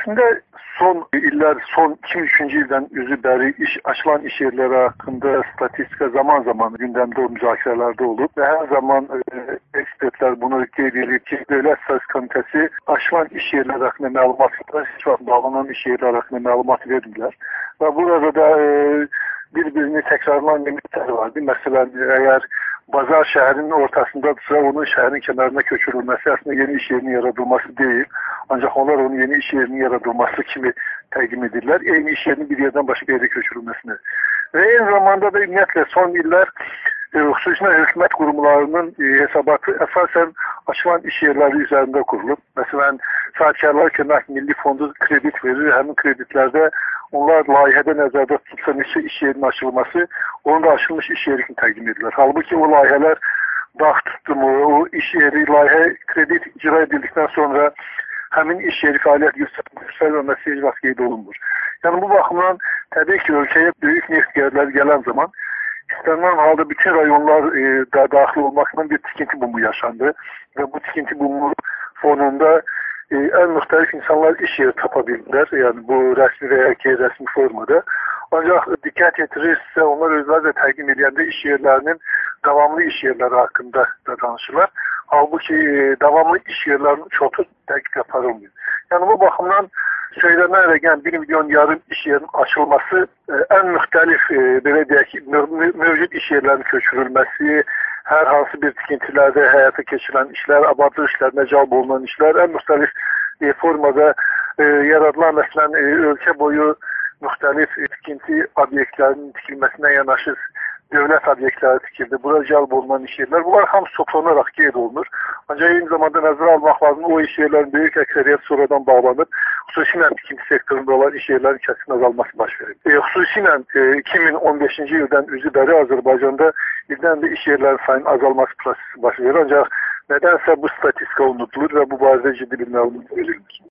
Əslində son illər, son 2003-cü ildən üzü bəri açılan iş yerləri haqqında statistika zaman-zaman gündəmdə müzakirələrdə olub və hər zaman ekspertlər bunu qeyd edir ki, Dövlət Statistika Komitəsi açılan iş yerləri haqqında məlumat verir, heç vaxt bağlanan iş yerləri haqqında məlumat vermirlər. Və burada da bir-birini təkrarlanan limitlər vardır. Məsələn, əgər bazar şəhərin ortasındadırsa, onun şəhərin kənarına köçürülməsi əslində yeni iş yerinin yaradılması deyil. Ancaq onlar onu yeni iş yerinin yaradılması kimi təqdim edirlər. Eyni iş yerinin bir yerdən başqa yerə köçürülməsini. Və eyni zamanda da ümumiyyətlə son illər xüsusilə hökumət qurumlarının hesabatı əsasən açılan iş yerləri üzərində qurulub. Məsələn, sahibkarlar Kömək Milli Fondu kredit verir. Həmin kreditlərdə onlar layihədə nəzərdə tutulsa neçə iş yerinin açılması, onu da açılmış iş yeri kimi təqdim edirlər. Halbuki o layihələr vaxt tutdumu, o iş yeri, layihə kredit icra edildikdən sonra həmin iş yeri fəaliyyət göstərməməsi heç vaxt qeyd olunmur. Yəni bu baxımdan təbii ki, ölkəyə böyük neft gəlirləri gələn zaman istənilən halda bütün rayonlar daxil olmaqla bir tikinti bumu yaşandı və bu tikinti bumu fonunda ən müxtəlif insanlar iş yeri tapa bildilər. Yəni bu rəsmi və ya qeyri-rəsmi formada. Ancaq diqqət yetirirsə, onlar özləri də təqdim edəndə iş yerlərinin davamlı iş yerləri haqqında da danışırlar. Halbuki davamlı iş yerlərinin çoxu dəqiq aparılmıyor. Yəni bu baxımdan söylənərək 1,5 milyon iş yerinin açılması ən müxtəlif belə deyək ki, mövcud iş yerlərinin köçürülməsi, hər hansı bir tikintilərdə həyata keçirilən işlər, abadlıq işlərinə cəlb olunan işlər, ən müxtəlif formada yaradılan, məsələn, ölkə boyu müxtəlif tikinti obyektlərinin tikilməsinə yanaşı dövlət obyektləri tikildi. Bura cəlb olunan iş yerlər. Bunlar hamısı toplanaraq qeyd olunur. Ancaq eyni zamanda nəzərə almaq lazım, o iş yerlərin böyük əksəriyyət sonradan bağlanıb, xüsusilə tikinti sektorunda olan iş yerlərin kəskin azalması baş verir. Xüsusilə 2015-ci ildən üzü bəri Azərbaycanda ildən də iş yerlərinin sayının azalması prosesi baş verir. Ancaq nədənsə bu statistika unudulur və bu barədə ciddi bir məlumat verilmir.